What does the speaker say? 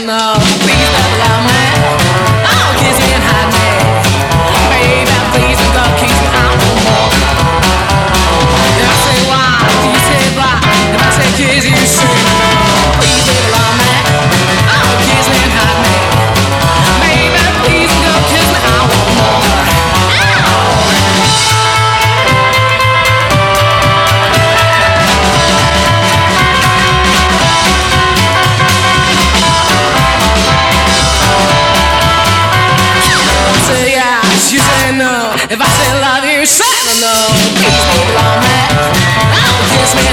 no, please don't love me. Oh, kiss me and hide me. Baby, please don't kiss me out no more. If I say why, you say why. If I say kiss, you say no. Please don't love me. Oh, kiss me and hide me. Baby, please don't kiss me out no more. You say no. If I say love you, say no. Please don't love me. Oh, kiss me.